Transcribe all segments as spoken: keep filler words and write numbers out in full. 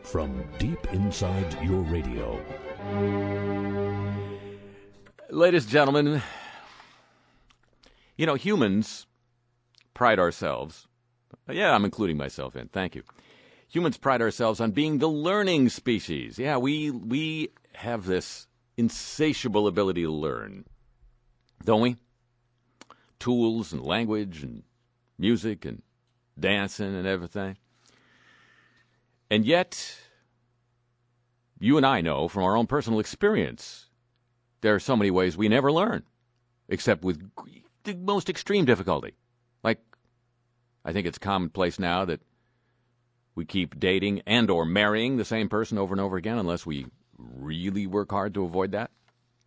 from deep inside your radio. Ladies and gentlemen, you know, humans pride ourselves, yeah, I'm including myself in, thank you. Humans pride ourselves on being the learning species. Yeah, we we have this insatiable ability to learn, don't we? Tools and language and music and dancing and everything. And yet, you and I know from our own personal experience, there are so many ways we never learn, except with the most extreme difficulty. Like, I think it's commonplace now that we keep dating and or marrying the same person over and over again unless we really work hard to avoid that.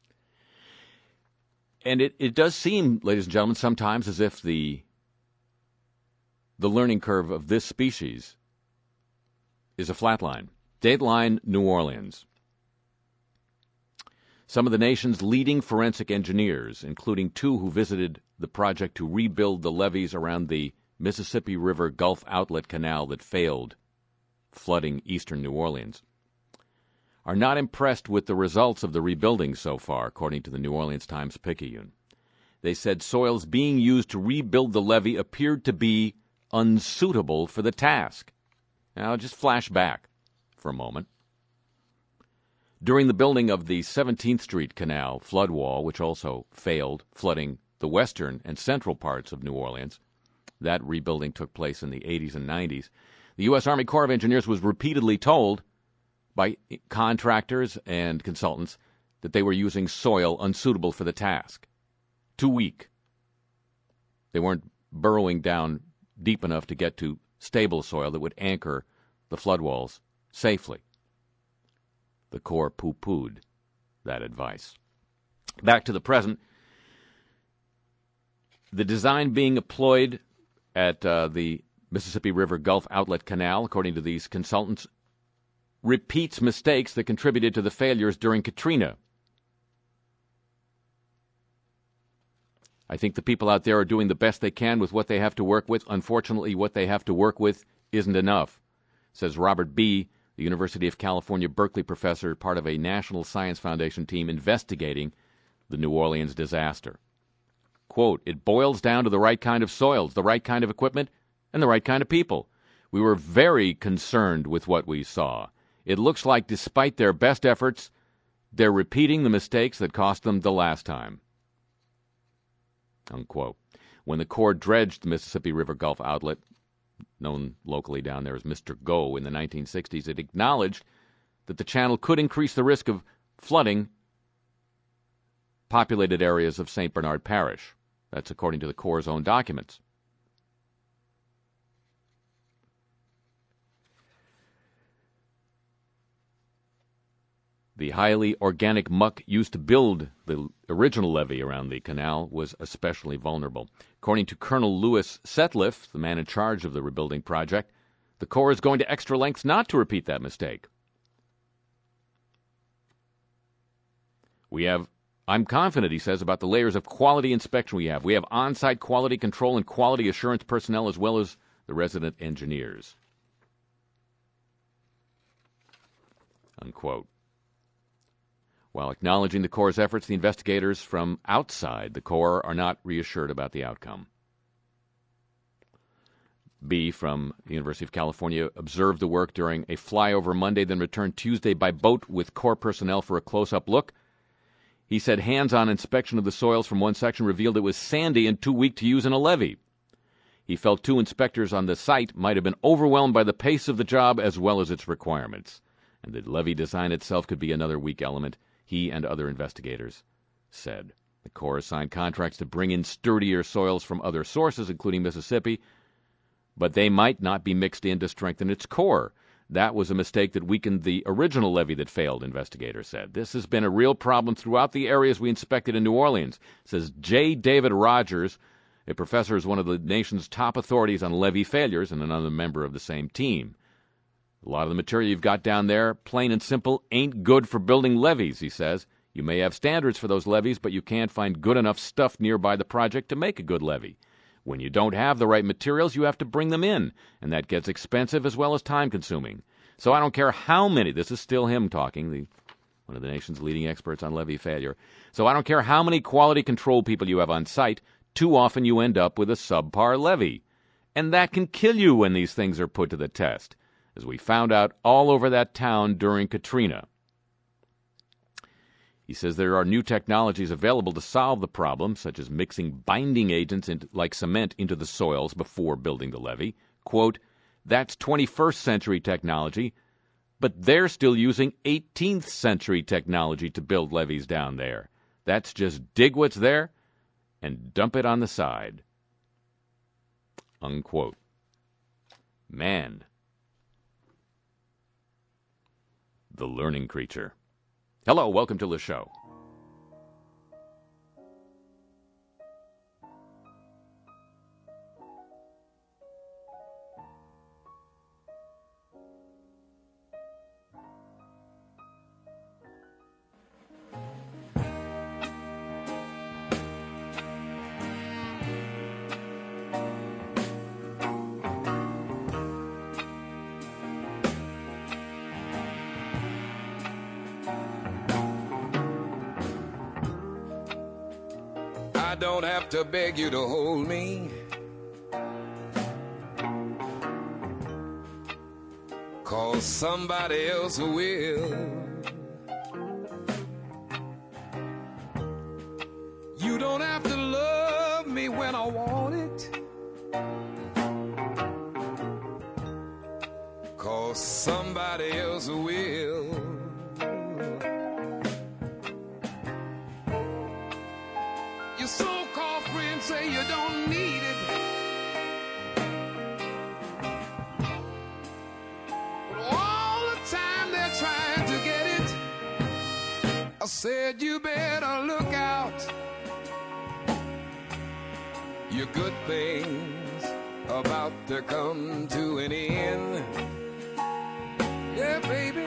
And it, it does seem, ladies and gentlemen, sometimes as if the the learning curve of this species is a flat line. Dateline New Orleans. Some of the nation's leading forensic engineers, including two who visited the project to rebuild the levees around the Mississippi River Gulf Outlet Canal that failed, flooding eastern New Orleans, are not impressed with the results of the rebuilding so far, according to the New Orleans Times-Picayune. They said soils being used to rebuild the levee appeared to be unsuitable for the task. Now, just flash back for a moment. During the building of the seventeenth Street Canal flood wall, which also failed, flooding the western and central parts of New Orleans, that rebuilding took place in the eighties and nineties, the U S Army Corps of Engineers was repeatedly told by contractors and consultants that they were using soil unsuitable for the task. Too weak. They weren't burrowing down deep enough to get to stable soil that would anchor the flood walls safely. The Corps poo-pooed that advice. Back to the present. The design being employed at uh, the Mississippi River Gulf Outlet Canal, according to these consultants, repeats mistakes that contributed to the failures during Katrina. I think the people out there are doing the best they can with what they have to work with. Unfortunately, what they have to work with isn't enough, says Robert B., the University of California, Berkeley professor, part of a National Science Foundation team investigating the New Orleans disaster. Quote, "It boils down to the right kind of soils, the right kind of equipment, and the right kind of people. We were very concerned with what we saw. It looks like despite their best efforts, they're repeating the mistakes that cost them the last time." Unquote. When the Corps dredged the Mississippi River Gulf Outlet, known locally down there as Mister Go, in the nineteen sixties, it acknowledged that the channel could increase the risk of flooding populated areas of Saint Bernard Parish. That's according to the Corps' own documents. The highly organic muck used to build the original levee around the canal was especially vulnerable. According to Colonel Louis Setliff, the man in charge of the rebuilding project, the Corps is going to extra lengths not to repeat that mistake. We have, I'm confident, he says, about the layers of quality inspection we have. We have on-site quality control and quality assurance personnel as well as the resident engineers. Unquote. While acknowledging the Corps' efforts, the investigators from outside the Corps are not reassured about the outcome. B. from the University of California observed the work during a flyover Monday, then returned Tuesday by boat with Corps personnel for a close-up look. He said hands-on inspection of the soils from one section revealed it was sandy and too weak to use in a levee. He felt two inspectors on the site might have been overwhelmed by the pace of the job as well as its requirements, and the levee design itself could be another weak element, he and other investigators said. The Corps signed contracts to bring in sturdier soils from other sources, including Mississippi, but they might not be mixed in to strengthen its core. That was a mistake that weakened the original levee that failed, investigators said. This has been a real problem throughout the areas we inspected in New Orleans, says J. David Rogers, a professor who's one of the nation's top authorities on levee failures and another member of the same team. A lot of the material you've got down there, plain and simple, ain't good for building levees, he says. You may have standards for those levees, but you can't find good enough stuff nearby the project to make a good levee. When you don't have the right materials, you have to bring them in, and that gets expensive as well as time-consuming. So I don't care how many, this is still him talking, the one of the nation's leading experts on levee failure. So I don't care how many quality control people you have on site, too often you end up with a subpar levee. And that can kill you when these things are put to the test, as we found out all over that town during Katrina. He says there are new technologies available to solve the problem, such as mixing binding agents into, like cement into the soils before building the levee. Quote, that's twenty-first century technology, but they're still using eighteenth century technology to build levees down there. That's just dig what's there and dump it on the side. Unquote. Man. The learning creature. Hello, welcome to the show. I don't have to beg you to hold me, 'cause somebody else will. You don't have to love me when I want it, 'cause somebody else will. Your so-called friends say you don't need it, but all the time they're trying to get it. I said you better look out. Your good things about to come to an end. Yeah, baby,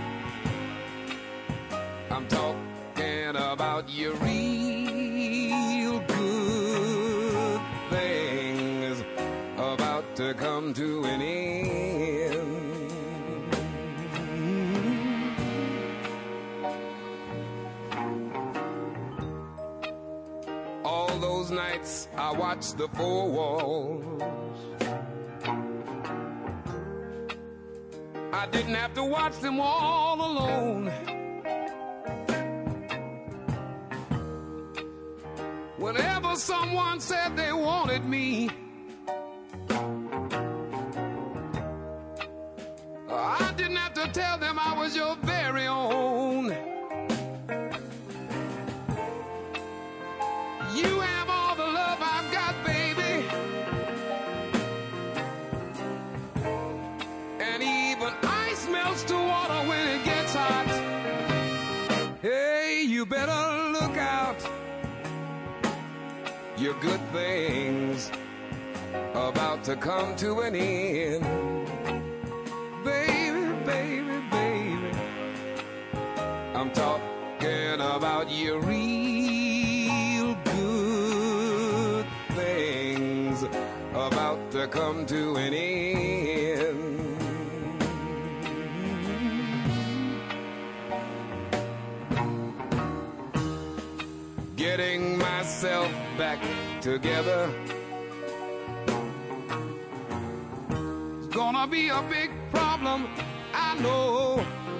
I'm talking about your real good things about to come to an end. All those nights I watched the four walls, I didn't have to watch them all alone. Whenever someone said they wanted me, I didn't have to tell them I was your very own. You have all the love I've got, baby, and even ice melts to water when it gets hot. Hey, you better look out. Your good things about to come to an end. Baby, baby, baby, I'm talking about your real good things about to come to an end. Getting myself back together is gonna be a big problem, I know.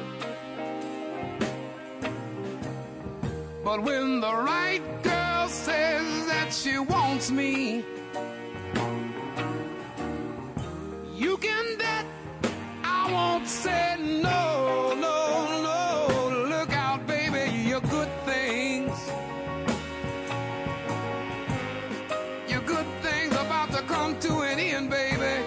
But when the right girl says that she wants me, you can bet I won't say no, no, no. Look out, baby, your good things, your good things about to come to an end, baby.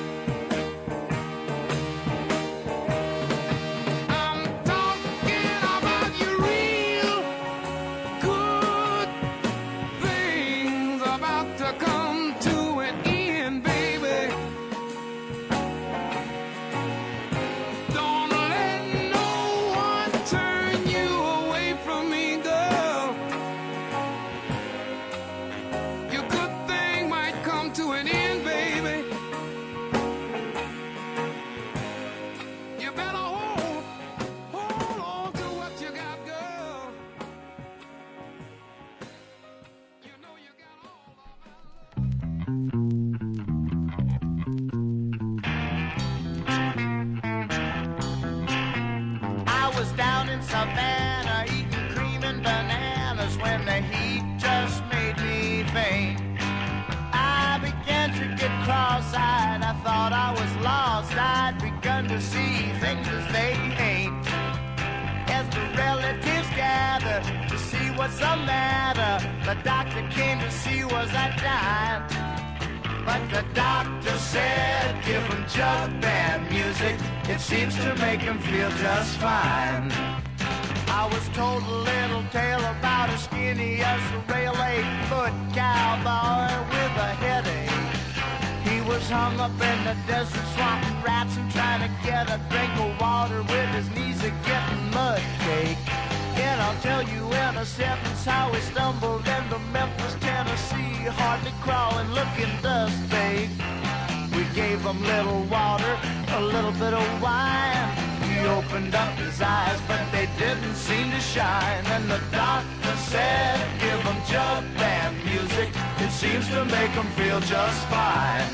I'm talking about your real good things about to come to an end, baby. Don't let was down in Savannah eating cream and bananas when the heat just made me faint. I began to get cross-eyed, I thought I was lost, I'd begun to see things as they ain't. As the relatives gathered to see what's the matter, the doctor came to see was I dying. But the doctor said, give him jug band music, it seems to make him feel just fine. I was told a little tale about a skinny as a rail eight-foot cowboy with a headache. He was hung up in the desert swamping rats and trying to get a drink of water with his knees a getting mud cake. And I'll tell you in a sentence how he stumbled into Memphis, Tennessee, hardly crawling, looking dust big. We gave him little water, a little bit of wine. He opened up his eyes, but they didn't seem to shine. And the doctor said, give him jug band music, it seems to make him feel just fine.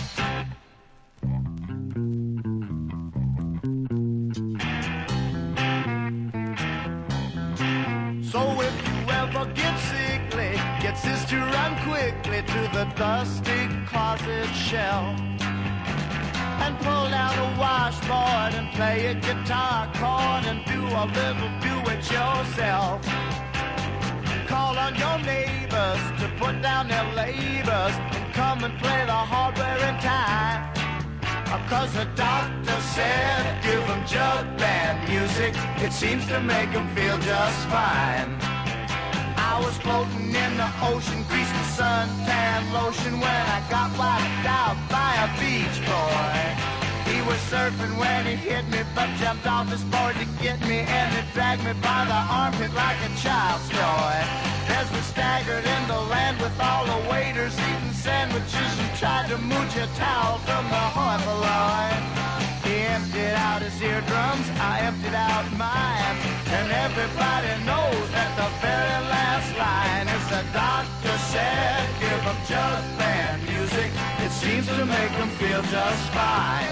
So if you ever get sickly, get sister run quickly to the dusty closet shelf and pull down a washboard and play a guitar chord and do a little do-it-yourself. Call on your neighbors to put down their labors and come and play the hardware in time. Cause the doctor said, give them jug band music, it seems to make them feel just fine. I was floating in the ocean, greased with suntan lotion when I got wiped out by a beach boy. He was surfing when he hit me, but jumped off his board to get me, and it dragged me by the armpit like a child's toy. As we staggered in the land with all the waiters eating sandwiches and tried to mooch a towel from the hoi polloi. He emptied out his eardrums, I emptied out mine, and everybody knows that the very last line is the doctor said, give them jug band music, it seems to make them feel just fine.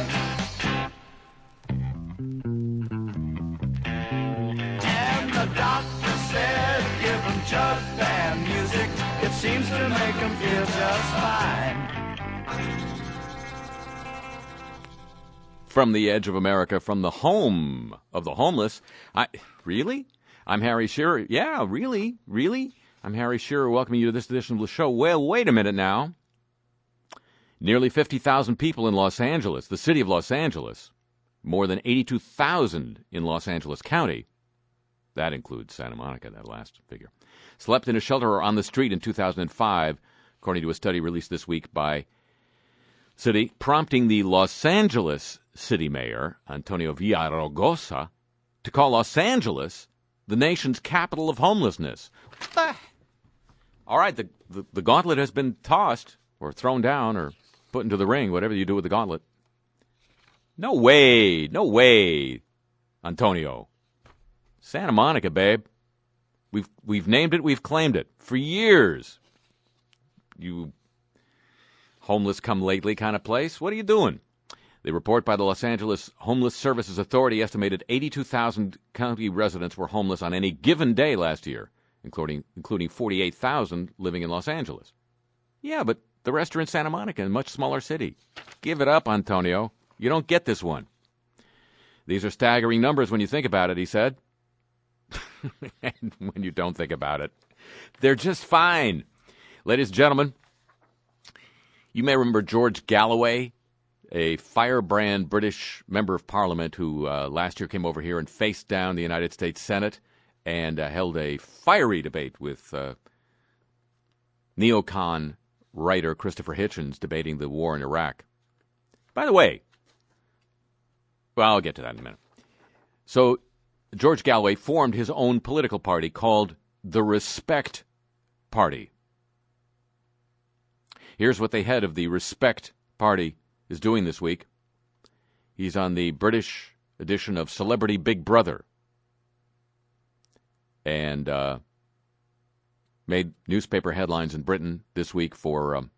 And the doctor said, give them jug band music, it seems to make them feel just fine. From the edge of America, from the home of the homeless. I really? I'm Harry Shearer. Yeah, really? Really? I'm Harry Shearer, welcoming you to this edition of the show. Well, wait a minute now. Nearly fifty thousand people in Los Angeles, the city of Los Angeles. More than eighty-two thousand in Los Angeles County. That includes Santa Monica, that last figure. Slept in a shelter or on the street in two thousand five, according to a study released this week by City, prompting the Los Angeles city mayor, Antonio Villaraigosa, to call Los Angeles the nation's capital of homelessness. What the? All right, the, the, the gauntlet has been tossed or thrown down or put into the ring, whatever you do with the gauntlet. No way, no way, Antonio. Santa Monica, babe. We've we've named it, we've claimed it for years. You homeless come lately kind of place. What are you doing? The report by the Los Angeles Homeless Services Authority estimated eighty-two thousand county residents were homeless on any given day last year, including including forty-eight thousand living in Los Angeles. Yeah, but the rest are in Santa Monica, a much smaller city. Give it up, Antonio. You don't get this one. These are staggering numbers when you think about it, he said. And when you don't think about it, they're just fine. Ladies and gentlemen, you may remember George Galloway, a firebrand British member of Parliament who uh, last year came over here and faced down the United States Senate and uh, held a fiery debate with uh, neocon writer Christopher Hitchens debating the war in Iraq. By the way, well, I'll get to that in a minute. So George Galloway formed his own political party called the Respect Party. Here's what the head of the Respect Party is doing this week. He's on the British edition of Celebrity Big Brother and uh, made newspaper headlines in Britain this week for um,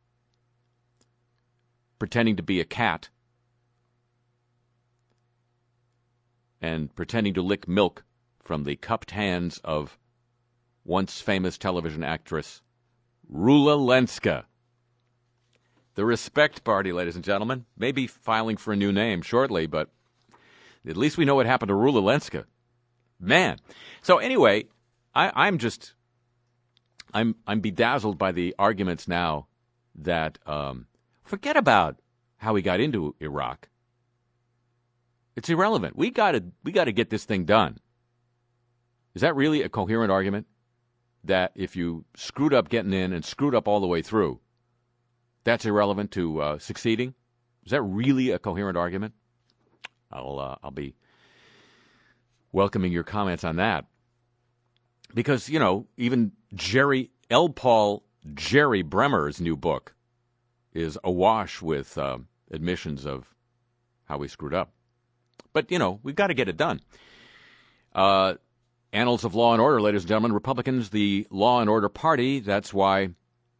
pretending to be a cat and pretending to lick milk from the cupped hands of once famous television actress Rula Lenska. The Respect Party, ladies and gentlemen, may be filing for a new name shortly, but at least we know what happened to Rula Lenska. Man. So anyway, I, I'm just, I'm I'm bedazzled by the arguments now that um, forget about how we got into Iraq. It's irrelevant. We got to we got to get this thing done. Is that really a coherent argument? That if you screwed up getting in and screwed up all the way through, that's irrelevant to uh, succeeding? Is that really a coherent argument? I'll uh, I'll be welcoming your comments on that. Because, you know, even Jerry L. Paul Jerry Bremer's new book is awash with uh, admissions of how we screwed up. But, you know, we've got to get it done. Uh, Annals of Law and Order, ladies and gentlemen, Republicans, the Law and Order Party, that's why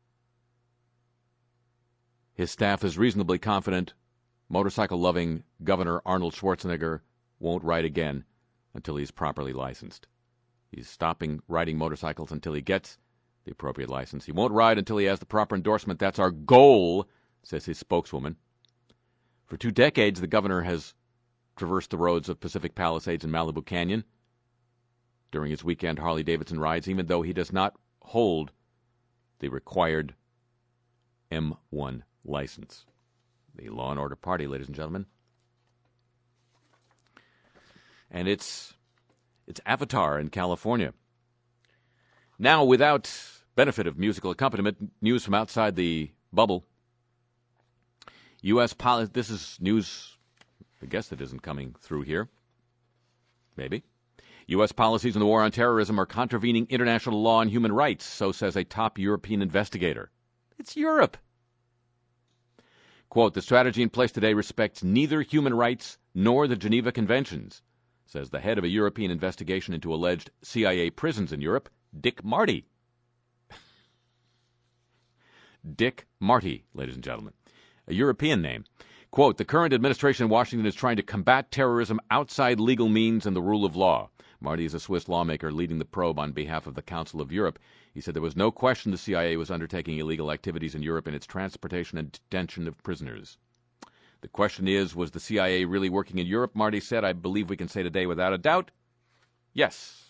his staff is reasonably confident motorcycle-loving Governor Arnold Schwarzenegger won't ride again until he's properly licensed. He's stopping riding motorcycles until he gets the appropriate license. He won't ride until he has the proper endorsement. That's our goal, says his spokeswoman. For two decades, the governor has traversed the roads of Pacific Palisades and Malibu Canyon during his weekend Harley-Davidson rides, even though he does not hold the required M one license. The Law and Order Party, ladies and gentlemen. And it's its avatar in California. Now, without benefit of musical accompaniment, news from outside the bubble. U S policy, this is news, I guess that isn't coming through here. Maybe. U S policies in the war on terrorism are contravening international law and human rights, so says a top European investigator. It's Europe. Quote, the strategy in place today respects neither human rights nor the Geneva Conventions, says the head of a European investigation into alleged C I A prisons in Europe, Dick Marty. Dick Marty, ladies and gentlemen. A European name. Quote, the current administration in Washington is trying to combat terrorism outside legal means and the rule of law. Marty is a Swiss lawmaker leading the probe on behalf of the Council of Europe. He said there was no question the C I A was undertaking illegal activities in Europe in its transportation and detention of prisoners. The question is, was the C I A really working in Europe? Marty said, I believe we can say today without a doubt, yes.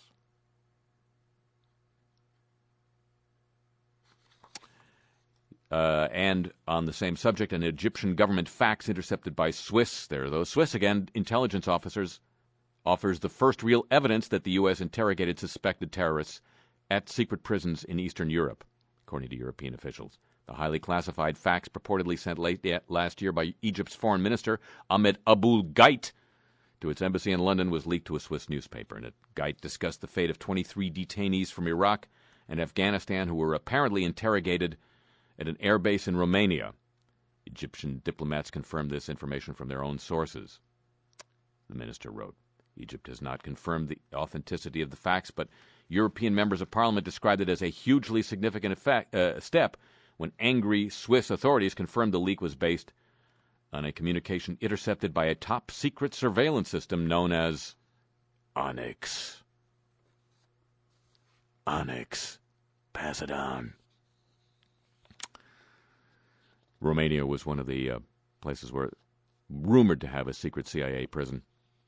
Uh, and on the same subject, an Egyptian government fax intercepted by Swiss, there are those Swiss again, intelligence officers, offers the first real evidence that the U S interrogated suspected terrorists at secret prisons in Eastern Europe, according to European officials. The highly classified fax purportedly sent late last year by Egypt's foreign minister, Ahmed Aboul-Gheit, to its embassy in London was leaked to a Swiss newspaper. In it, Gheit discussed the fate of twenty-three detainees from Iraq and Afghanistan who were apparently interrogated at an airbase in Romania. Egyptian diplomats confirmed this information from their own sources, the minister wrote. Egypt has not confirmed the authenticity of the facts, but European members of parliament described it as a hugely significant effect, uh, step when angry Swiss authorities confirmed the leak was based on a communication intercepted by a top-secret surveillance system known as Onyx. Onyx. Pass it on. Romania was one of the uh, places where rumored to have a secret C I A prison.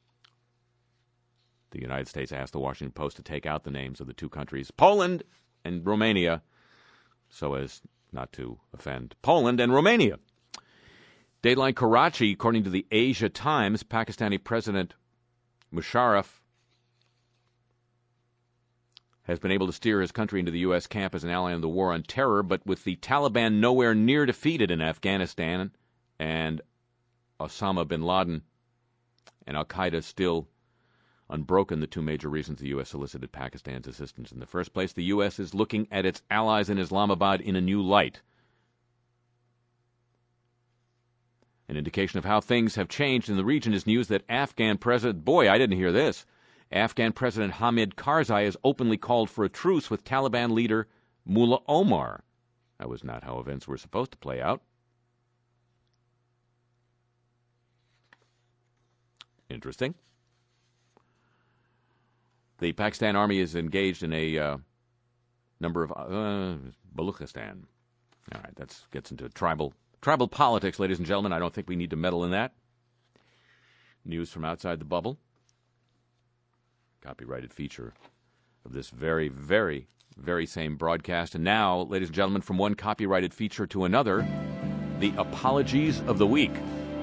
The United States asked the Washington Post to take out the names of the two countries, Poland and Romania, so as not to offend Poland and Romania. Dateline Karachi, according to the Asia Times, Pakistani President Musharraf has been able to steer his country into the U S camp as an ally in the war on terror, but with the Taliban nowhere near defeated in Afghanistan and Osama bin Laden and al-Qaeda still unbroken, the two major reasons the U S solicited Pakistan's assistance in the first place, the U S is looking at its allies in Islamabad in a new light. An indication of how things have changed in the region is news that Afghan President, boy, I didn't hear this, Afghan President Hamid Karzai has openly called for a truce with Taliban leader Mullah Omar. That was not how events were supposed to play out. Interesting. The Pakistan Army is engaged in a uh, number of uh, Baluchistan. All right, that gets into tribal tribal politics, ladies and gentlemen. I don't think we need to meddle in that. News from outside the bubble. Copyrighted feature of this very, very, very same broadcast. And now, ladies and gentlemen, from one copyrighted feature to another, the apologies of the week.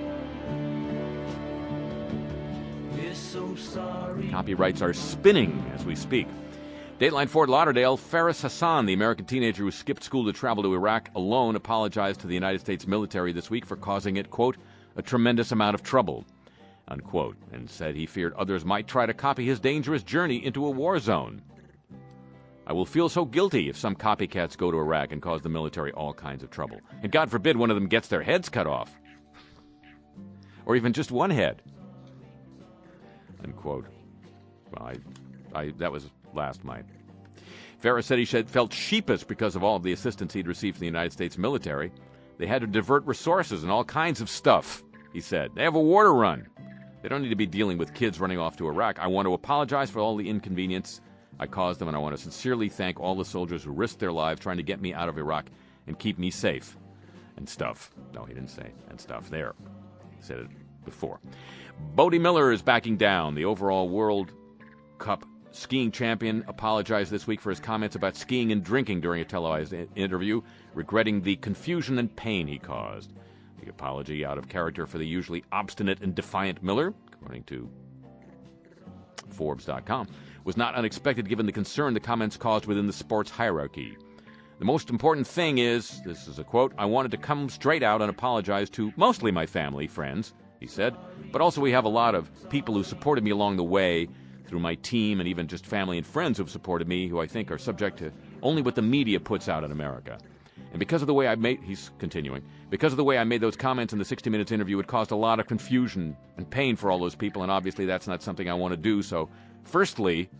We're so sorry. Copyrights are spinning as we speak. Dateline Fort Lauderdale, Faris Hassan, the American teenager who skipped school to travel to Iraq alone, apologized to the United States military this week for causing it, quote, a tremendous amount of trouble, unquote, and said he feared others might try to copy his dangerous journey into a war zone. I will feel so guilty if some copycats go to Iraq and cause the military all kinds of trouble. And God forbid one of them gets their heads cut off. Or even just one head. Unquote. Well, I, I, that was last night. Farah said he felt sheepish because of all of the assistance he'd received from the United States military. They had to divert resources and all kinds of stuff, he said. They have a war to run. They don't need to be dealing with kids running off to Iraq. I want to apologize for all the inconvenience I caused them, and I want to sincerely thank all the soldiers who risked their lives trying to get me out of Iraq and keep me safe. And stuff. No, he didn't say and stuff there. He said it before. Bodie Miller is backing down. The overall World Cup skiing champion apologized this week for his comments about skiing and drinking during a televised interview, regretting the confusion and pain he caused. The apology, out of character for the usually obstinate and defiant Miller, according to Forbes dot com, was not unexpected given the concern the comments caused within the sports hierarchy. The most important thing is, this is a quote, I wanted to come straight out and apologize to mostly my family, friends, he said, but also we have a lot of people who supported me along the way through my team and even just family and friends who have supported me who I think are subject to only what the media puts out in America. And because of the way I made, he's continuing, because of the way I made those comments in the sixty minutes interview, it caused a lot of confusion and pain for all those people, and obviously that's not something I want to do. So, firstly,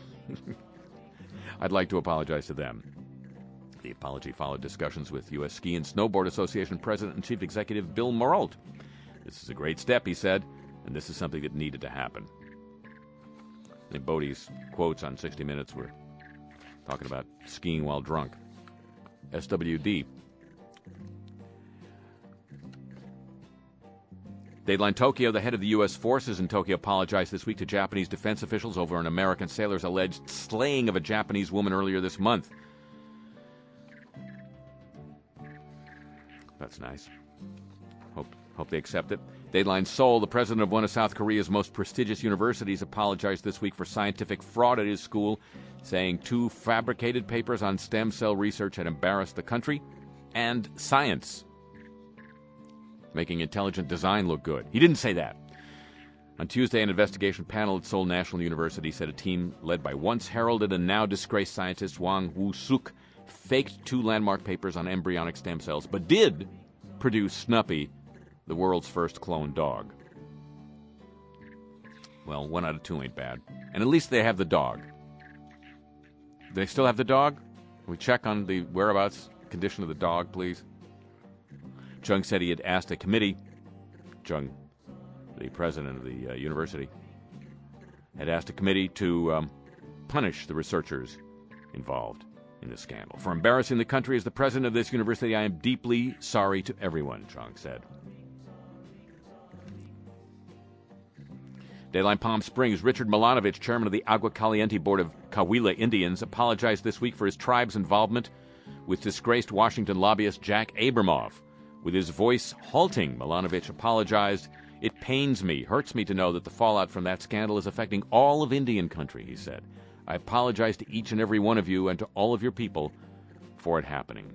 I'd like to apologize to them. The apology followed discussions with U S Ski and Snowboard Association President and Chief Executive Bill Morolt. This is a great step, he said, and this is something that needed to happen. I think Bodie's quotes on sixty minutes were talking about skiing while drunk. S W D. Dateline Tokyo, the head of the U S forces in Tokyo, apologized this week to Japanese defense officials over an American sailor's alleged slaying of a Japanese woman earlier this month. That's nice. Hope, hope they accept it. Dateline Seoul, the president of one of South Korea's most prestigious universities, apologized this week for scientific fraud at his school, saying two fabricated papers on stem cell research had embarrassed the country and science, making intelligent design look good. He didn't say that. On Tuesday, an investigation panel at Seoul National University said a team led by once heralded and now disgraced scientist Wang Woo-suk faked two landmark papers on embryonic stem cells, but did produce Snuppy, the world's first cloned dog. Well, one out of two ain't bad. And at least they have the dog. Do they still have the dog? Can we check on the whereabouts, condition of the dog, please? Chung said he had asked a committee, Chung, the president of the uh, university, had asked a committee to um, punish the researchers involved in the scandal. For embarrassing the country as the president of this university, I am deeply sorry to everyone, Chung said. Dayline Palm Springs, Richard Milanovich, chairman of the Agua Caliente Board of Cahuilla Indians, apologized this week for his tribe's involvement with disgraced Washington lobbyist Jack Abramoff. With his voice halting, Milanovich apologized. It pains me, hurts me to know that the fallout from that scandal is affecting all of Indian country, he said. I apologize to each and every one of you and to all of your people for it happening.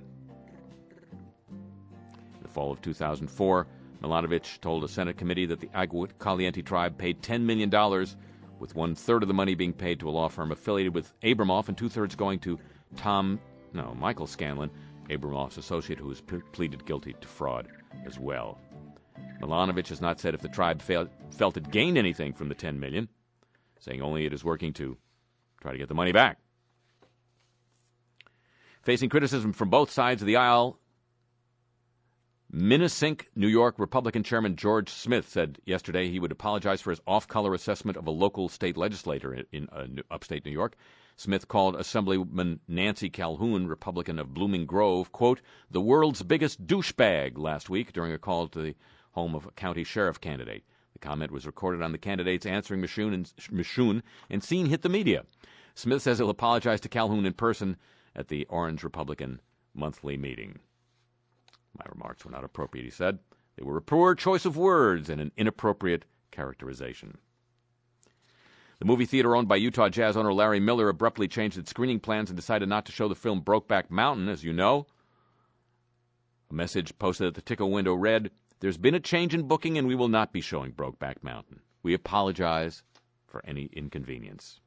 In the fall of two thousand four, Milanovich told a Senate committee that the Agua Caliente tribe paid ten million dollars, with one-third of the money being paid to a law firm affiliated with Abramoff and two-thirds going to Tom, no, Michael Scanlon, Abramoff's associate, who has p- pleaded guilty to fraud as well. Milanovich has not said if the tribe failed, felt it gained anything from the ten million dollars, saying only it is working to try to get the money back. Facing criticism from both sides of the aisle, Minnesink, New York Republican Chairman George Smith said yesterday he would apologize for his off-color assessment of a local state legislator in, in uh, upstate New York. Smith called Assemblywoman Nancy Calhoun, Republican of Blooming Grove, quote, the world's biggest douchebag last week during a call to the home of a county sheriff candidate. The comment was recorded on the candidate's answering machine and, machine and seen hit the media. Smith says he'll apologize to Calhoun in person at the Orange Republican monthly meeting. My remarks were not appropriate, he said. They were a poor choice of words and an inappropriate characterization. The movie theater owned by Utah Jazz owner Larry Miller abruptly changed its screening plans and decided not to show the film Brokeback Mountain, as you know. A message posted at the ticket window read, there's been a change in booking and we will not be showing Brokeback Mountain. We apologize for any inconvenience.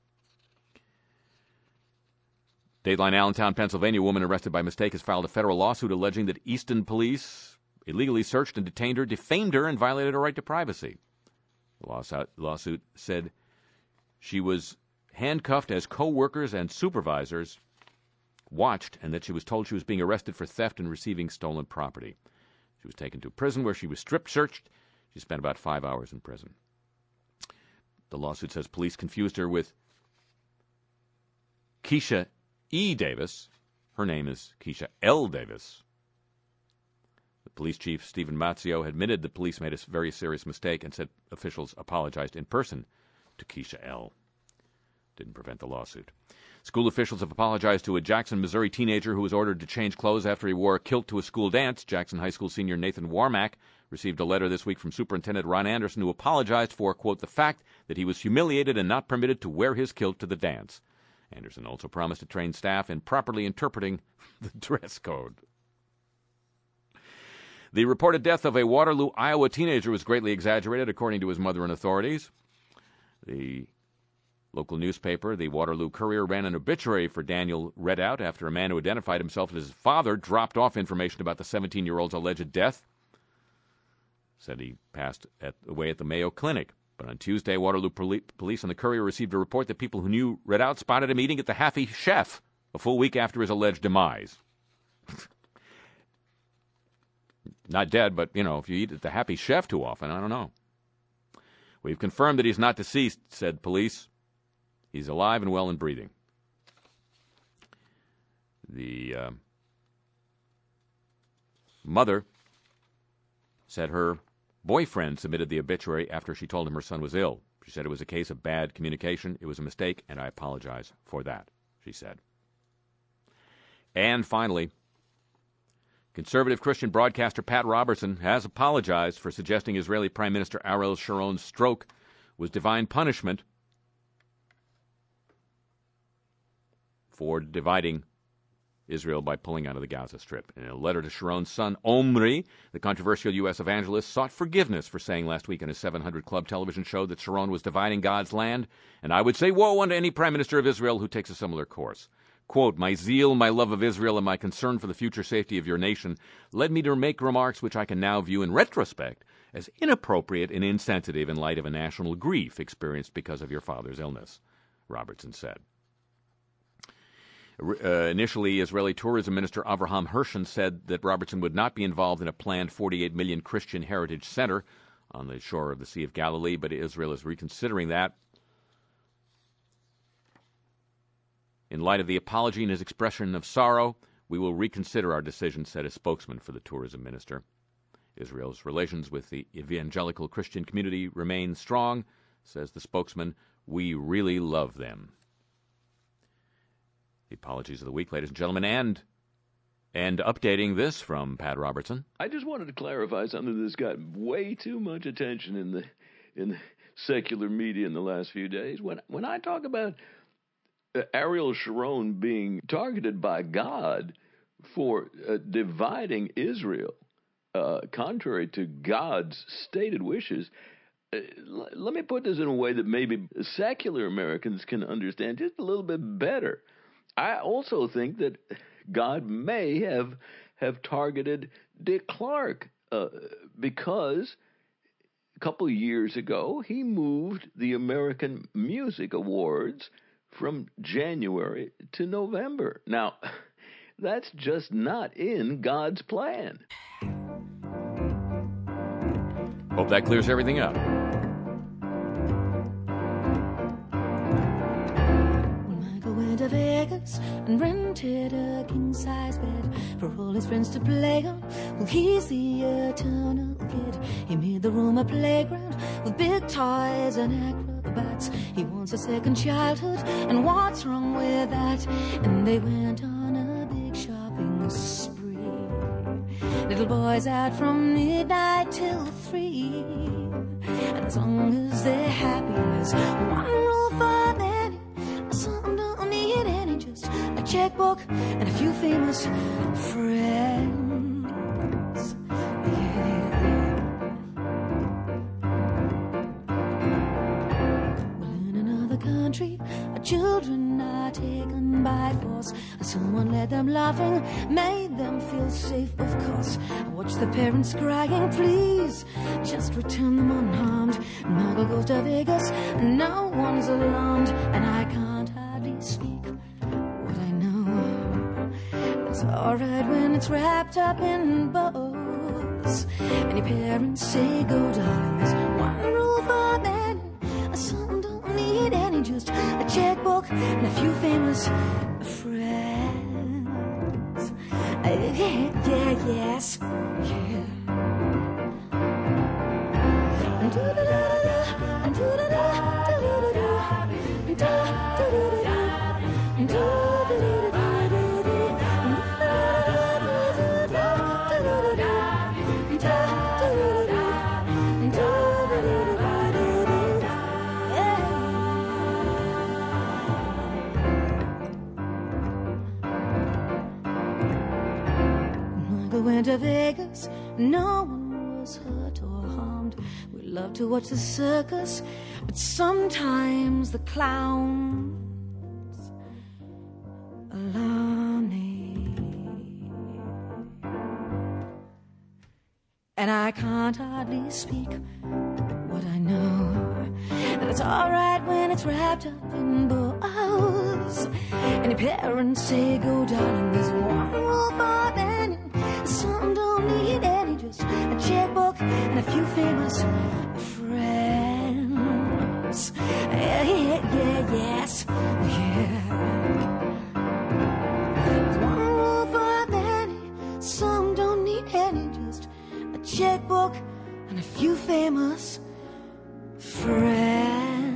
Dateline, Allentown, Pennsylvania, a woman arrested by mistake has filed a federal lawsuit alleging that Easton police illegally searched and detained her, defamed her, and violated her right to privacy. The lawsuit said she was handcuffed as co-workers and supervisors watched, and that she was told she was being arrested for theft and receiving stolen property. She was taken to prison where she was strip-searched. She spent about five hours in prison. The lawsuit says police confused her with Keisha E. Davis. Her name is Keisha L. Davis. The police chief, Stephen Mazzio, admitted the police made a very serious mistake and said officials apologized in person to Keisha L. Didn't prevent the lawsuit. School officials have apologized to a Jackson, Missouri teenager who was ordered to change clothes after he wore a kilt to a school dance. Jackson High School senior Nathan Warmack received a letter this week from Superintendent Ron Anderson who apologized for, quote, the fact that he was humiliated and not permitted to wear his kilt to the dance. Anderson also promised to train staff in properly interpreting the dress code. The reported death of a Waterloo, Iowa teenager was greatly exaggerated, according to his mother and authorities. The local newspaper, the Waterloo Courier, ran an obituary for Daniel Redout after a man who identified himself as his father dropped off information about the seventeen-year-old's alleged death. Said he passed at, away at the Mayo Clinic. But on Tuesday, Waterloo police and the Courier received a report that people who knew Redout spotted him eating at the Happy Chef a full week after his alleged demise. Not dead, but, you know, if you eat at the Happy Chef too often, I don't know. We've confirmed that he's not deceased, said police. He's alive and well and breathing. The uh, mother said her boyfriend submitted the obituary after she told him her son was ill. She said it was a case of bad communication. It was a mistake, and I apologize for that, she said. And finally, conservative Christian broadcaster Pat Robertson has apologized for suggesting Israeli Prime Minister Ariel Sharon's stroke was divine punishment for dividing Israel by pulling out of the Gaza Strip. In a letter to Sharon's son, Omri, the controversial U S evangelist, sought forgiveness for saying last week on his seven hundred Club television show that Sharon was dividing God's land, and I would say woe unto any prime minister of Israel who takes a similar course. Quote, my zeal, my love of Israel, and my concern for the future safety of your nation led me to make remarks which I can now view in retrospect as inappropriate and insensitive in light of a national grief experienced because of your father's illness, Robertson said. Uh, initially, Israeli Tourism Minister Avraham Hershon said that Robertson would not be involved in a planned forty-eight million Christian Heritage Center on the shore of the Sea of Galilee, but Israel is reconsidering that. In light of the apology and his expression of sorrow, we will reconsider our decision, said a spokesman for the tourism minister. Israel's relations with the evangelical Christian community remain strong, says the spokesman. We really love them. The apologies of the week, ladies and gentlemen, and and updating this from Pat Robertson. I just wanted to clarify something that's got way too much attention in the in the secular media in the last few days. When when I talk about uh, Ariel Sharon being targeted by God for uh, dividing Israel, uh, contrary to God's stated wishes, uh, l- let me put this in a way that maybe secular Americans can understand just a little bit better. I also think that God may have have targeted Dick Clark uh, because a couple of years ago he moved the American Music Awards from January to November. Now, that's just not in God's plan. Hope that clears everything up. When Michael went to Vegas and rented a king-size bed for all his friends to play on, well, he's the eternal kid. He made the room a playground with big toys and acrobats. He wants a second childhood, and what's wrong with that? And they went on a big shopping spree. Little boys out from midnight till three. And as long as they're happy, there's one rule for many. Some don't need any, just a checkbook and a few famous friends. Yeah. Well, in another country, our children are taken by force. Someone led them laughing, made them feel safe, of course. I watch the parents crying, please, just return them unharmed. Michael goes to Vegas, no one's alarmed, and I can't hardly speak what I know. It's alright when it's wrapped up in bows. Many parents say, go darling, there's one rule for men. Some don't need any, just a checkbook and a few famous friends. Uh, yeah, yeah, yes, yeah. And do-da-da-da-da, and do-da-da-da-da-da-da, and da-da-da-da-da, and went to Vegas, no one was hurt or harmed. We love to watch the circus, but sometimes the clowns alarm me. And I can't hardly speak what I know. That it's alright when it's wrapped up in bows. And your parents say, go darling, there's one rule for men. Some don't need any, just a checkbook and a few famous friends. Yeah, yeah, yeah, yes, yeah. There's one rule for many, some don't need any, just a checkbook and a few famous friends.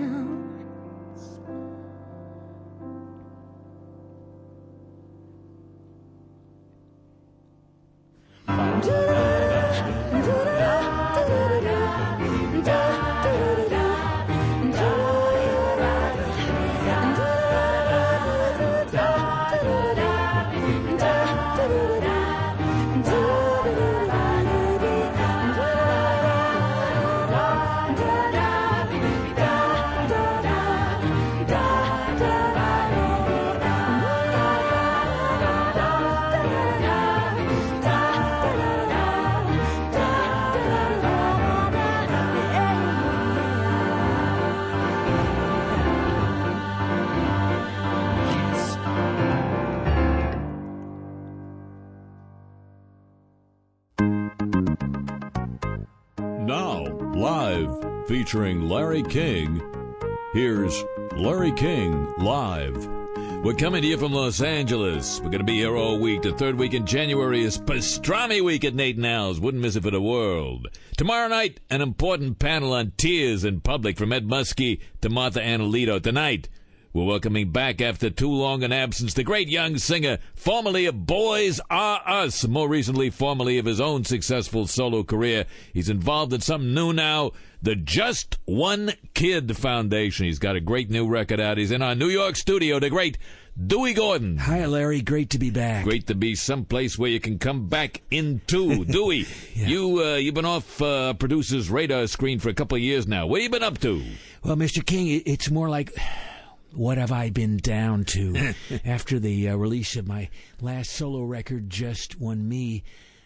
Featuring Larry King, here's Larry King Live. We're coming to you from Los Angeles. We're going to be here all week. The third week in January is Pastrami Week at Nate Now's. Wouldn't miss it for the world. Tomorrow night, an important panel on tears in public from Ed Muskie to Martha Annalito. Tonight, we're welcoming back after too long an absence the great young singer, formerly of Boys R Us, more recently formerly of his own successful solo career. He's involved in something new now, the Just One Kid Foundation. He's got a great new record out. He's in our New York studio, the great Dewey Gordon. Hi, Larry. Great to be back. Great to be someplace where you can come back into. Dewey, yeah. you, uh, you've been off uh, producer's radar screen for a couple of years now. What have you been up to? Well, Mister King, it's more like... what have I been down to? After the uh, release of my last solo record, Just One Me,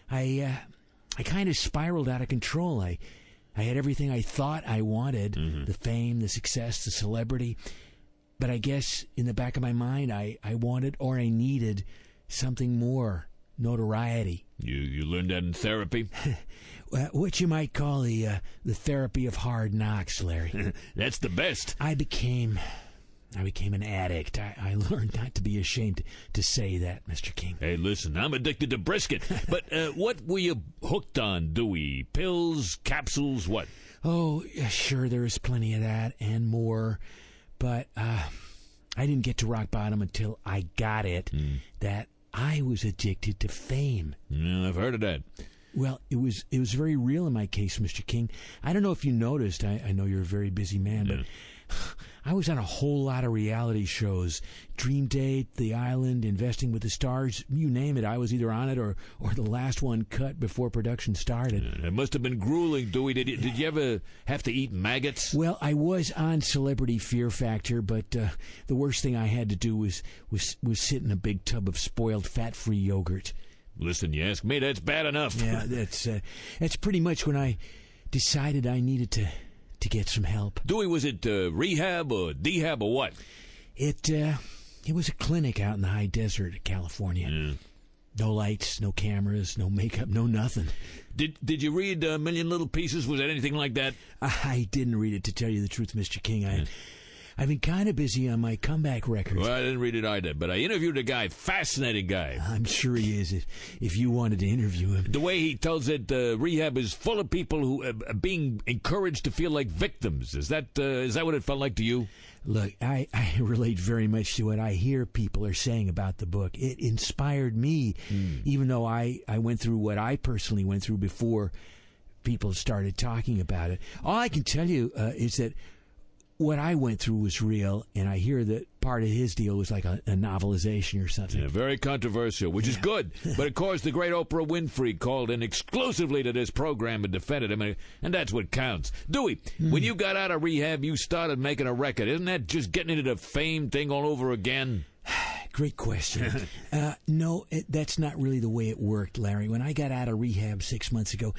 I uh, I kind of spiraled out of control. I I had everything I thought I wanted, mm-hmm. the fame, the success, the celebrity. But I guess in the back of my mind, I, I wanted or I needed something more notoriety. You you learned that in therapy? Uh, what you might call the uh, the therapy of hard knocks, Larry. That's the best. I became, I became an addict. I, I learned not to be ashamed to, to say that, Mister King. Hey, listen, I'm addicted to brisket. But uh, what were you hooked on, Dewey? Pills, capsules, what? Oh, yeah, sure, there is plenty of that and more. But uh, I didn't get to rock bottom until I got it. Mm. That I was addicted to fame. Yeah, I've heard of that. Well, it was it was very real in my case, Mister King. I don't know if you noticed. I, I know you're a very busy man, yeah. but I was on a whole lot of reality shows. Dream Date, The Island, Investing with the Stars, you name it. I was either on it or, or the last one cut before production started. Yeah, it must have been grueling, Dewey. Did you, did you ever have to eat maggots? Well, I was on Celebrity Fear Factor, but uh, the worst thing I had to do was, was, was sit in a big tub of spoiled fat-free yogurt. Listen, you ask me, that's bad enough. Yeah, that's uh, that's pretty much when I decided I needed to, to get some help. Dewey, was it uh, rehab or dehab or what? It uh, it was a clinic out in the high desert of California. Yeah. No lights, no cameras, no makeup, no nothing. Did Did you read A Million Little Pieces? Was that anything like that? I didn't read it, to tell you the truth, Mister King. I. Yeah. I've been kind of busy on my comeback record. Well, I didn't read it either, but I interviewed a guy, fascinating guy. I'm sure he is, if, if you wanted to interview him. The way he tells it, uh, rehab is full of people who uh, are being encouraged to feel like victims. Is that uh, is that what it felt like to you? Look, I, I relate very much to what I hear people are saying about the book. It inspired me, mm. even though I, I went through what I personally went through before people started talking about it. All I can tell you uh, is that what I went through was real, and I hear that part of his deal was like a, a novelization or something. Yeah, very controversial, which yeah. is good. But, of course, the great Oprah Winfrey called in exclusively to this program and defended him, and that's what counts. Dewey, mm. when you got out of rehab, you started making a record. Isn't that just getting into the fame thing all over again? Great question. uh, no, it, that's not really the way it worked, Larry. When I got out of rehab six months ago,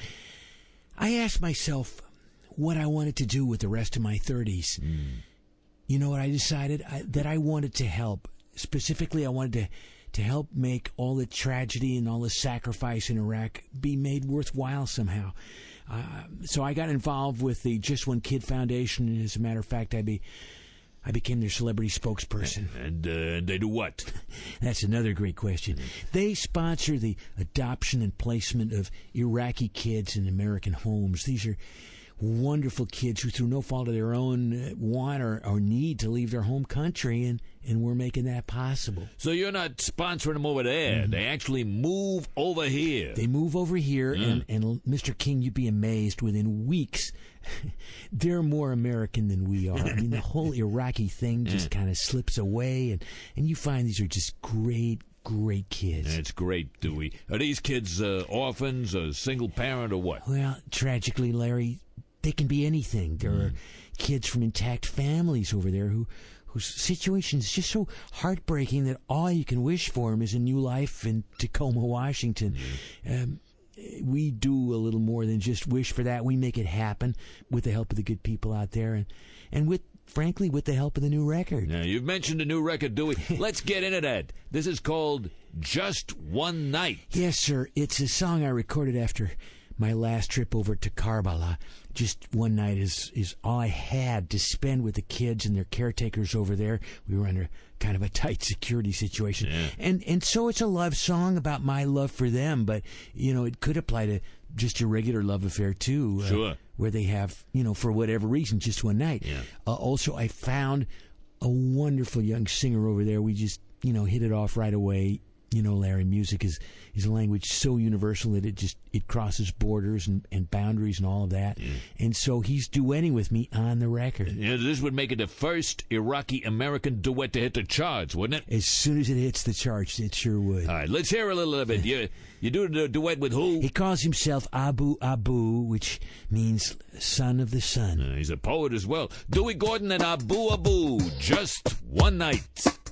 I asked myself what I wanted to do with the rest of my thirties. Mm. You know what I decided? I, that I wanted to help. Specifically, I wanted to, to help make all the tragedy and all the sacrifice in Iraq be made worthwhile somehow. Uh, so I got involved with the Just One Kid Foundation, and as a matter of fact, I be I became their celebrity spokesperson. And uh, they do what? That's another great question. They sponsor the adoption and placement of Iraqi kids in American homes. These are wonderful kids who, through no fault of their own, want or, or need to leave their home country, and, and we're making that possible. So you're not sponsoring them over there. Mm-hmm. They actually move over here. They move over here, mm. and, and Mister King, you'd be amazed, within weeks, they're more American than we are. I mean, the whole Iraqi thing just kind of slips away, and, and you find these are just great, great kids. That's great, Dewey. Are these kids uh, orphans, a single parent, or what? Well, tragically, Larry, they can be anything. There mm. are kids from intact families over there who, whose situation is just so heartbreaking that all you can wish for them is a new life in Tacoma, Washington. Mm. Um, we do a little more than just wish for that. We make it happen with the help of the good people out there, and, and with, frankly, with the help of the new record. Now, you've mentioned a new record, Dewey. Let's get into that. This is called Just One Night. Yes, sir. It's a song I recorded after my last trip over to Karbala. Just one night is, is all I had to spend with the kids and their caretakers over there. We were under kind of a tight security situation. Yeah. And and so it's a love song about my love for them, but, you know, it could apply to just your regular love affair, too. Sure. Uh, where they have, you know, for whatever reason, just one night. Yeah. Uh, also, I found a wonderful young singer over there. We just, you know, hit it off right away. You know, Larry, music is, is a language so universal that it just it crosses borders and, and boundaries and all of that. Yeah. And so he's duetting with me on the record. Yeah, this would make it the first Iraqi-American duet to hit the charts, wouldn't it? As soon as it hits the charts, it sure would. All right, let's hear a little of it. You, you do the duet with who? He calls himself Abu Abu, which means son of the sun. Uh, he's a poet as well. Dewey Gordon and Abu Abu, Just One Night.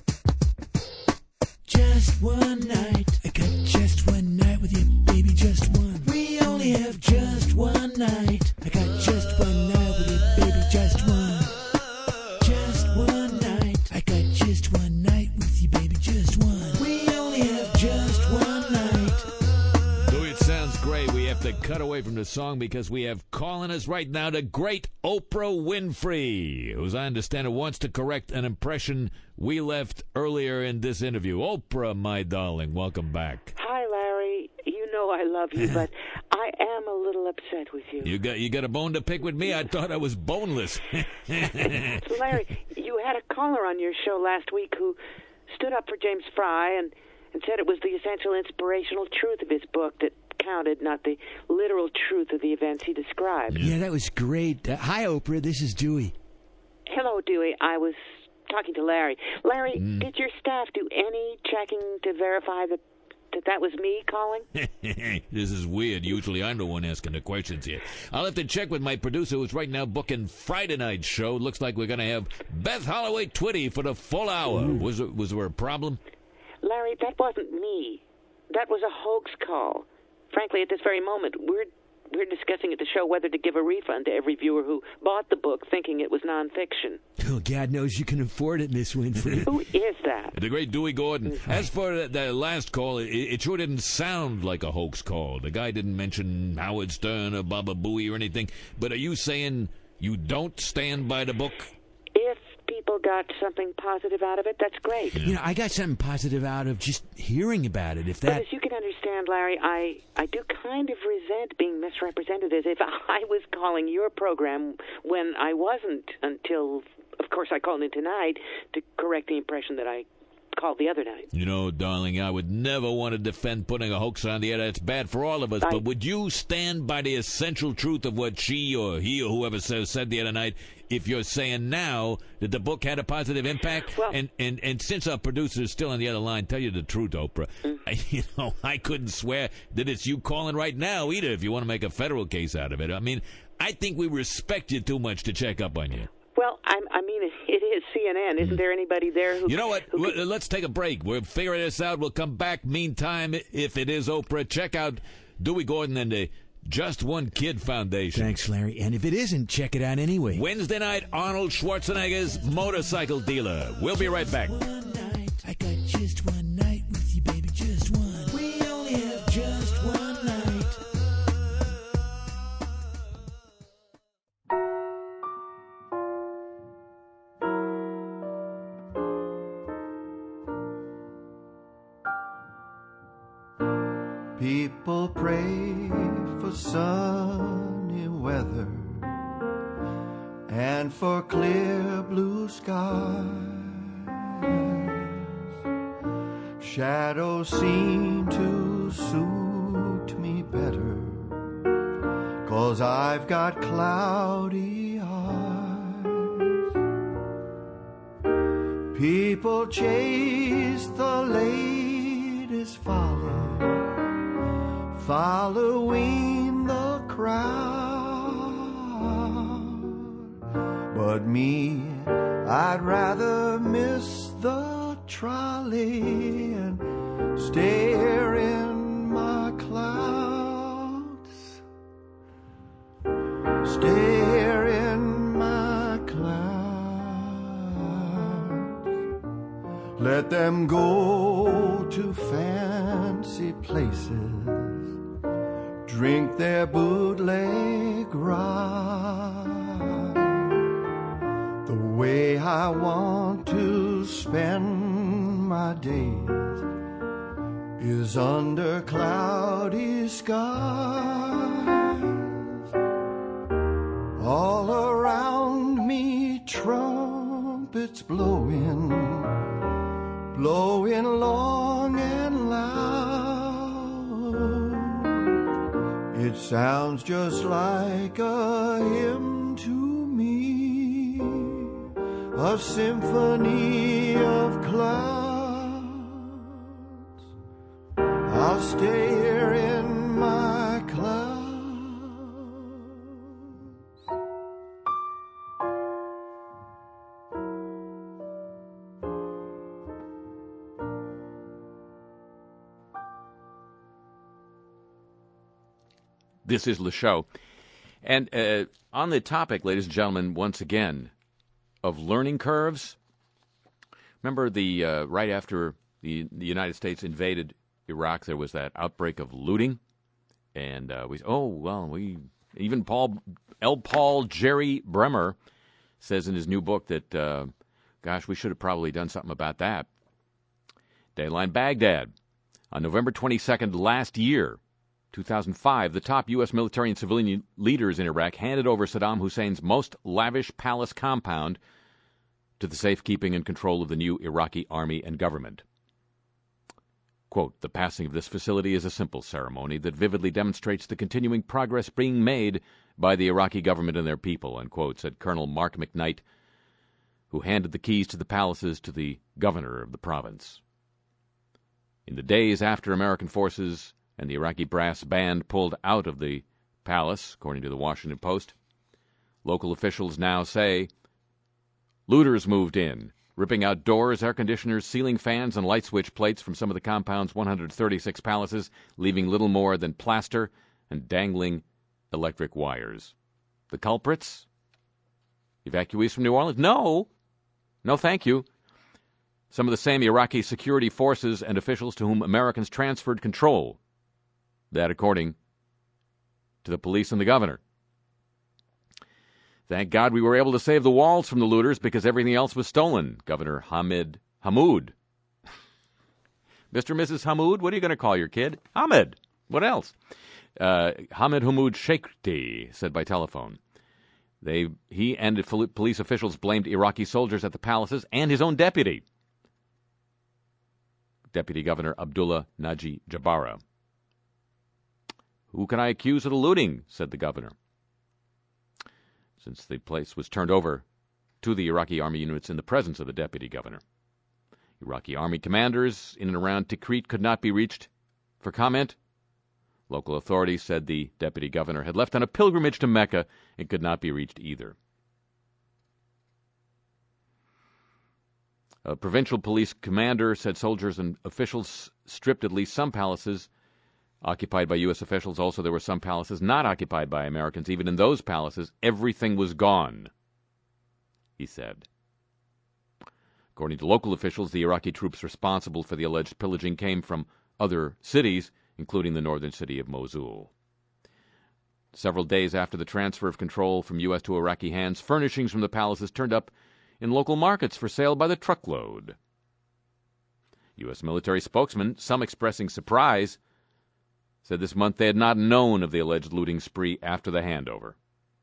Just one night, I got just one night with you, baby, just one. We only have just one night, I got just one night with you, baby, just one. Just one night, I got just one night with you, baby, just one. We only have just one night, cut away from the song because we have calling us right now the great Oprah Winfrey, who, as I understand it, wants to correct an impression we left earlier in this interview. Oprah, my darling, welcome back. Hi, Larry. You know I love you, but I am a little upset with you. You got you got a bone to pick with me? I thought I was boneless. So, Larry, you had a caller on your show last week who stood up for James Fry and, and said it was the essential inspirational truth of his book that counted, not the literal truth of the events he described. Yeah, that was great. Uh, hi, Oprah. This is Dewey. Hello, Dewey. I was talking to Larry. Larry, Mm. did your staff do any checking to verify that that, that was me calling? This is weird. Usually I'm the one asking the questions here. I'll have to check with my producer, who's right now booking Friday night's show. Looks like we're going to have Beth Holloway Twitty for the full hour. Was there, was there a problem? Larry, that wasn't me. That was a hoax call. Frankly, at this very moment, we're we're discussing at the show whether to give a refund to every viewer who bought the book thinking it was nonfiction. Oh, God knows you can afford it, Miss Winfrey. Who is that? The great Dewey Gordon. As for the, the last call, it, it sure didn't sound like a hoax call. The guy didn't mention Howard Stern or Baba Booey or anything. But are you saying you don't stand by the book? If people got something positive out of it, that's great. You know, I got something positive out of just hearing about it. If But that... as you can understand, Larry, I, I do kind of resent being misrepresented as if I was calling your program when I wasn't until, of course, I called in tonight to correct the impression that I called the other night. You know, darling, I would never want to defend putting a hoax on the air. That's bad for all of us. I- But would you stand by the essential truth of what she or he or whoever says, said the other night if you're saying now that the book had a positive impact? Well- and, and, and since our producer is still on the other line, tell you the truth, Oprah. Mm. I, you know, I couldn't swear that it's you calling right now either if you want to make a federal case out of it. I mean, I think we respect you too much to check up on you. Well, I'm, I mean, it is C N N. Isn't there anybody there who... You know what? who could- L- Let's take a break. We'll figure this out. We'll come back. Meantime, if it is Oprah, check out Dewey Gordon and the Just One Kid Foundation. Thanks, Larry. And if it isn't, check it out anyway. Wednesday night, Arnold Schwarzenegger's Motorcycle Dealer. We'll be right back. One night, I got just one night with you, baby, just one. We only have just one night. People pray for sunny weather and for clear blue skies. Shadows seem to suit me better, 'cause I've got cloudy eyes. People chase the latest folly, following the crowd. But me, I'd rather miss the trolley and stare in my clouds. Stare in my clouds. Let them go to fancy places, drink their bootleg rye. The way I want to spend my days is under cloudy skies. All around me trumpets blowing, blowing long and loud. It sounds just like a hymn to me, a symphony of clouds. I'll stay here in my clouds. This is the show. And uh, on the topic, ladies and gentlemen, once again, of learning curves, remember the uh, right after the, the United States invaded Iraq, there was that outbreak of looting, And uh, we, oh, well, we, even Paul, L. Paul Jerry Bremer says in his new book that, uh, gosh, we should have probably done something about that. Dayline Baghdad. On November twenty-second last year, two thousand five, the top U S military and civilian leaders in Iraq handed over Saddam Hussein's most lavish palace compound to the safekeeping and control of the new Iraqi army and government. Quote, the passing of this facility is a simple ceremony that vividly demonstrates the continuing progress being made by the Iraqi government and their people, unquote, said Colonel Mark McKnight, who handed the keys to the palaces to the governor of the province. In the days after American forces and the Iraqi brass band pulled out of the palace, according to the Washington Post, local officials now say looters moved in, ripping out doors, air conditioners, ceiling fans, and light switch plates from some of the compound's one hundred thirty-six palaces, leaving little more than plaster and dangling electric wires. The culprits? Evacuees from New Orleans? No. No, thank you. Some of the same Iraqi security forces and officials to whom Americans transferred control. That according to the police and the governor. Thank God we were able to save the walls from the looters because everything else was stolen, Governor Hamid Hammoud. Mister and Missus Hammoud, what are you going to call your kid? Hamid. What else? Uh, Hamid Hammoud Sheikhti said by telephone. They, he and the police officials blamed Iraqi soldiers at the palaces and his own deputy, Deputy Governor Abdullah Naji Jabara. Who can I accuse of the looting? Said the governor. Since the place was turned over to the Iraqi army units in the presence of the deputy governor. Iraqi army commanders in and around Tikrit could not be reached for comment. Local authorities said the deputy governor had left on a pilgrimage to Mecca and could not be reached either. A provincial police commander said soldiers and officials stripped at least some palaces occupied by U S officials. Also, there were some palaces not occupied by Americans. Even in those palaces, everything was gone, he said. According to local officials, the Iraqi troops responsible for the alleged pillaging came from other cities, including the northern city of Mosul. Several days after the transfer of control from U S to Iraqi hands, furnishings from the palaces turned up in local markets for sale by the truckload. U S military spokesman, some expressing surprise, said this month they had not known of the alleged looting spree after the handover.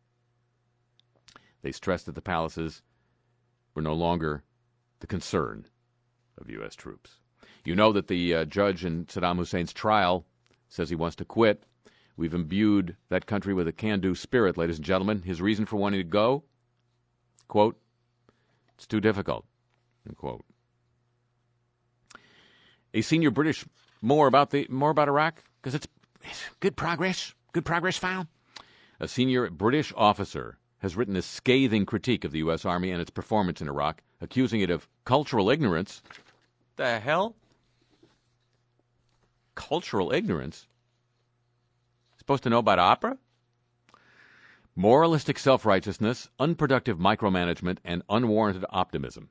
They stressed that the palaces were no longer the concern of U S troops. You know that the uh, judge in Saddam Hussein's trial says he wants to quit. We've imbued that country with a can-do spirit, ladies and gentlemen. His reason for wanting to go, quote, it's too difficult, unquote. A senior British, more about the more about Iraq, because it's, it's good progress, good progress file. A senior British officer has written a scathing critique of the U S Army and its performance in Iraq, accusing it of cultural ignorance. The hell? Cultural ignorance? Supposed to know about opera? Moralistic self-righteousness, unproductive micromanagement, and unwarranted optimism.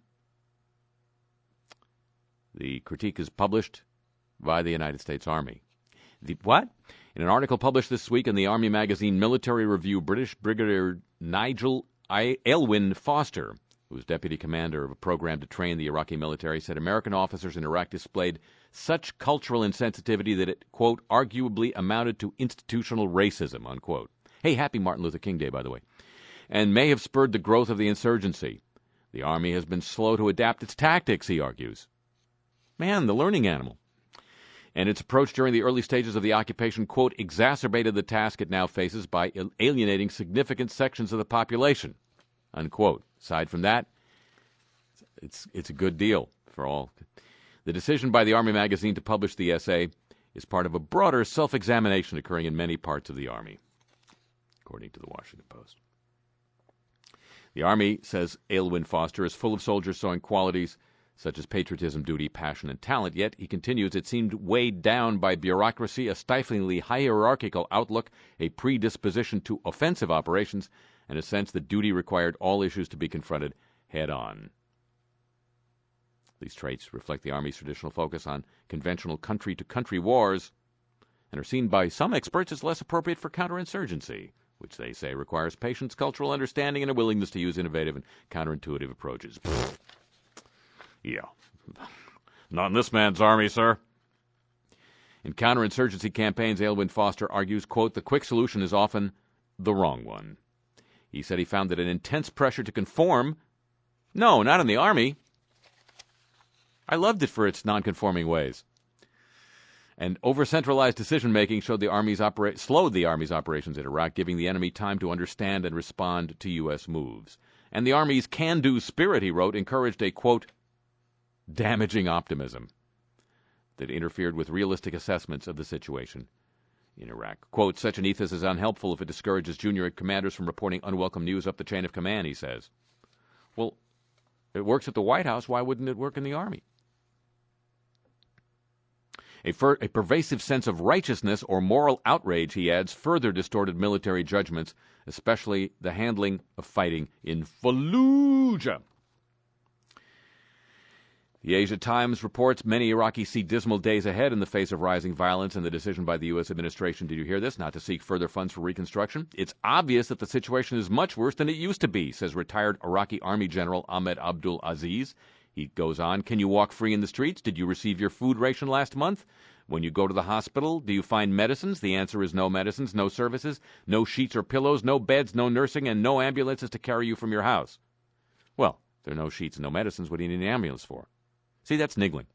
The critique is published by the United States Army. The what? In an article published this week in the Army magazine Military Review, British Brigadier Nigel Aylwin Foster, who was deputy commander of a program to train the Iraqi military, said American officers in Iraq displayed such cultural insensitivity that it, quote, arguably amounted to institutional racism, unquote. Hey, happy Martin Luther King Day, by the way. And may have spurred the growth of the insurgency. The Army has been slow to adapt its tactics, he argues. Man, the learning animal. And its approach during the early stages of the occupation, quote, exacerbated the task it now faces by alienating significant sections of the population, unquote. Aside from that, it's it's a good deal for all. The decision by the Army magazine to publish the essay is part of a broader self-examination occurring in many parts of the Army, according to the Washington Post. The Army, says Aylwin Foster, is full of soldiers showing qualities such as patriotism, duty, passion, and talent. Yet, he continues, it seemed weighed down by bureaucracy, a stiflingly hierarchical outlook, a predisposition to offensive operations, and a sense that duty required all issues to be confronted head-on. These traits reflect the Army's traditional focus on conventional country-to-country wars and are seen by some experts as less appropriate for counterinsurgency, which they say requires patience, cultural understanding, and a willingness to use innovative and counterintuitive approaches. Yeah. Not in this man's army, sir. In counterinsurgency campaigns, Aylwin Foster argues, quote, the quick solution is often the wrong one. He said he found that an intense pressure to conform, no, not in the Army. I loved it for its nonconforming ways. And over-centralized decision-making showed the Army's opera- slowed the Army's operations in Iraq, giving the enemy time to understand and respond to U S moves. And the Army's can-do spirit, he wrote, encouraged a, quote, damaging optimism that interfered with realistic assessments of the situation in Iraq. Quote, such an ethos is unhelpful if it discourages junior commanders from reporting unwelcome news up the chain of command, he says. Well, it works at the White House. Why wouldn't it work in the Army? A, fur- a pervasive sense of righteousness or moral outrage, he adds, further distorted military judgments, especially the handling of fighting in Fallujah. The Asia Times reports many Iraqis see dismal days ahead in the face of rising violence and the decision by the U S administration, did you hear this, not to seek further funds for reconstruction. It's obvious that the situation is much worse than it used to be, says retired Iraqi Army General Ahmed Abdul Aziz. He goes on, can you walk free in the streets? Did you receive your food ration last month? When you go to the hospital, do you find medicines? The answer is no medicines, no services, no sheets or pillows, no beds, no nursing, and no ambulances to carry you from your house. Well, if there are no sheets and no medicines, what do you need an ambulance for? See, that's niggling.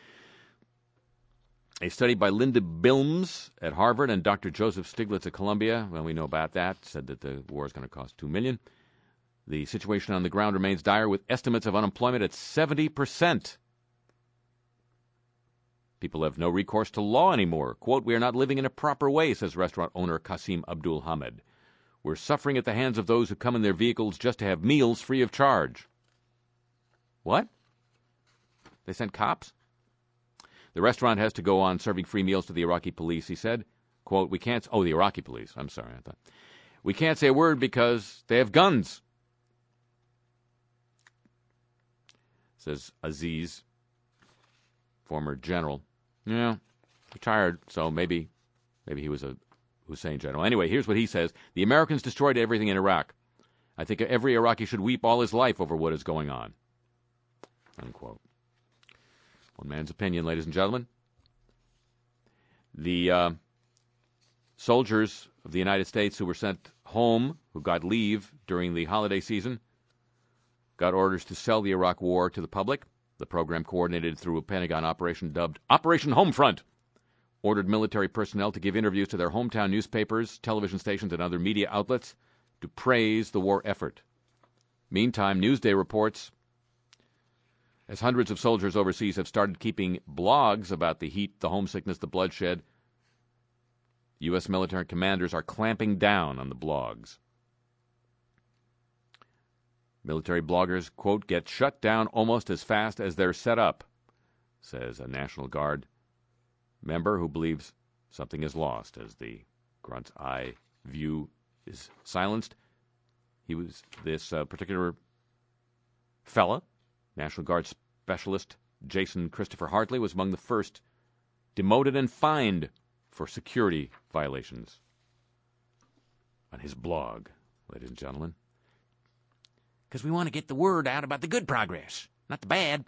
A study by Linda Bilmes at Harvard and Doctor Joseph Stiglitz at Columbia, well, we know about that, said that the war is going to cost two million dollars. The situation on the ground remains dire, with estimates of unemployment at seventy percent. People have no recourse to law anymore. Quote, we are not living in a proper way, says restaurant owner Qasim Abdul Hamid. We're suffering at the hands of those who come in their vehicles just to have meals free of charge. What? They sent cops? The restaurant has to go on serving free meals to the Iraqi police, he said. Quote, we can't... Oh, the Iraqi police. I'm sorry, I thought. We can't say a word because they have guns, says Aziz, former general. Yeah, retired, so maybe maybe he was a Hussein general. Anyway, here's what he says. The Americans destroyed everything in Iraq. I think every Iraqi should weep all his life over what is going on. Unquote. One man's opinion, ladies and gentlemen. The uh, soldiers of the United States who were sent home, who got leave during the holiday season, got orders to sell the Iraq War to the public. The program, coordinated through a Pentagon operation dubbed Operation Homefront, ordered military personnel to give interviews to their hometown newspapers, television stations, and other media outlets to praise the war effort. Meantime, Newsday reports, as hundreds of soldiers overseas have started keeping blogs about the heat, the homesickness, the bloodshed, U S military commanders are clamping down on the blogs. Military bloggers, quote, get shut down almost as fast as they're set up, says a National Guard member who believes something is lost as the grunt's eye view is silenced. He was this uh, particular fella, National Guard specialist Jason Christopher Hartley, was among the first demoted and fined for security violations on his blog, ladies and gentlemen. Because we want to get the word out about the good progress, not the bad.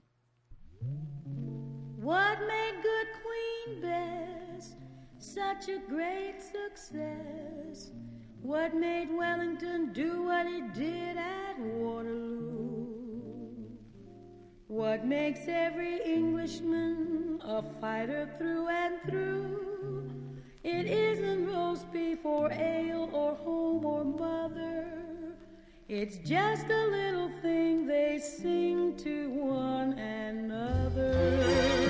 What made good Queen Bess such a great success? What made Wellington do what he did at Waterloo? What makes every Englishman a fighter through and through? It isn't roast beef or ale or home or mother. It's just a little thing they sing to one another.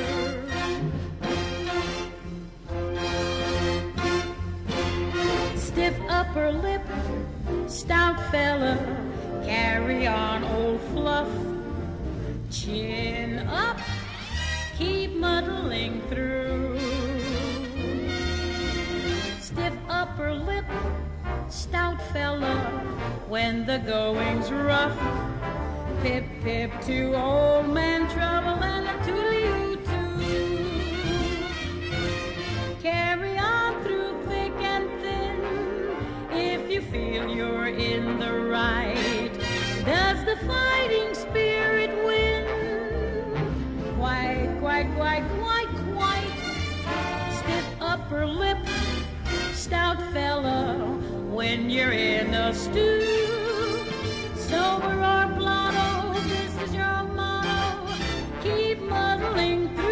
Stiff upper lip, stout fella, carry on, old fluff. Chin up, keep muddling through. Stiff upper lip, stout fella, when the going's rough. Pip, pip to old man Trouble and a toodly-oo too. Carry on, a stew. Sober or blotto, this is your motto. Keep muddling through.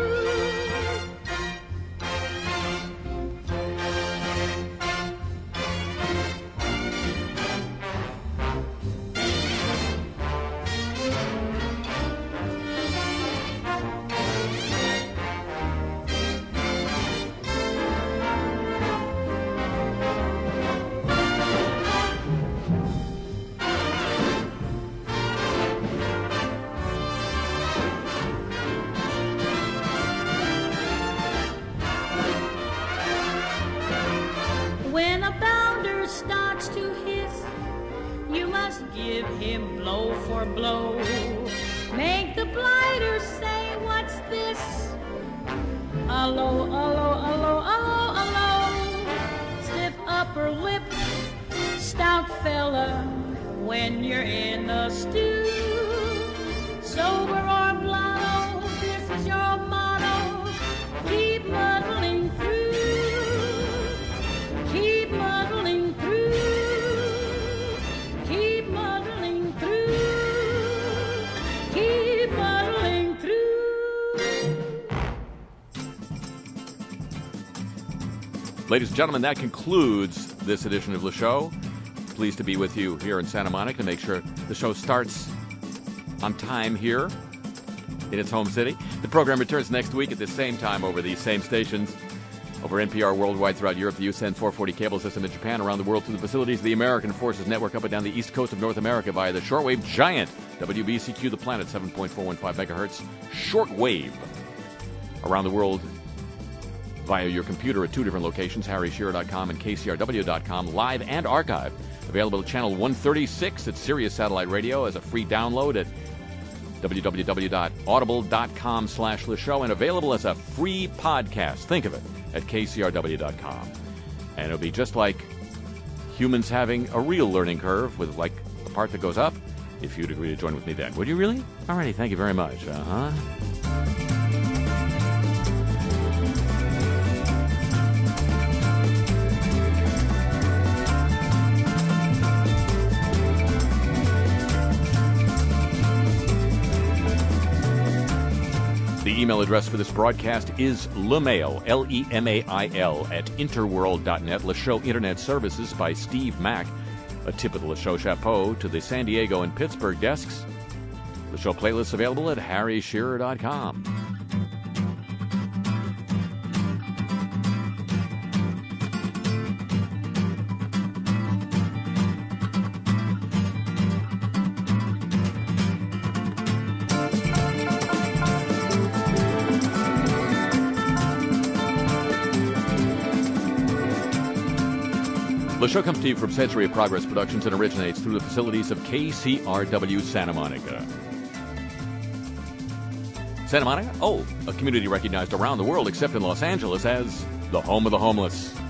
When a bounder starts to hiss, you must give him blow for blow. Make the blighter say, what's this? Allo, allo, allo, allo, allo. Stiff upper lip, stout fella, when you're in a stew. Sober or blotto, this is your motto. Keep muddling through. Keep muddling through. Keep muddling through. Keep muddling through. Ladies and gentlemen, that concludes this edition of the show. Pleased to be with you here in Santa Monica to make sure the show starts on time here in its home city. The program returns next week at the same time over these same stations. Over N P R worldwide throughout Europe, the U S N four forty cable system in Japan, around the world through the facilities of the American Forces Network up and down the east coast of North America via the shortwave giant W B C Q The Planet, seven point four one five megahertz shortwave. Around the world via your computer at two different locations, harry shearer dot com and K C R W dot com, live and archive. Available at channel one thirty-six at Sirius Satellite Radio as a free download at w w w dot audible dot com slash the show, and available as a free podcast. Think of it at K C R W dot com. And it'll be just like humans having a real learning curve with like a part that goes up, if you'd agree to join with me then. Would you really? Alrighty, thank you very much. Uh-huh. The email address for this broadcast is lemail, L E M A I L, at interworld dot net. Le Show Internet Services by Steve Mack. A tip of the Le Show chapeau to the San Diego and Pittsburgh desks. The show playlists available at harry shearer dot com. The show comes to you from Century of Progress Productions and originates through the facilities of K C R W Santa Monica. Santa Monica? Oh, a community recognized around the world except in Los Angeles as the home of the homeless.